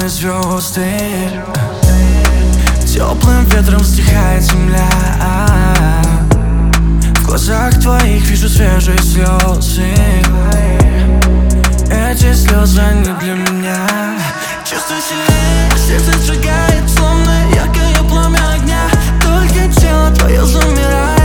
миллионы звезды. Теплым ветром стихает земля. В глазах твоих вижу свежие слезы. Эти слезы, они для меня. Чувствую сильнее, сердце сжигает, словно яркое пламя огня. Только тело твое замирает.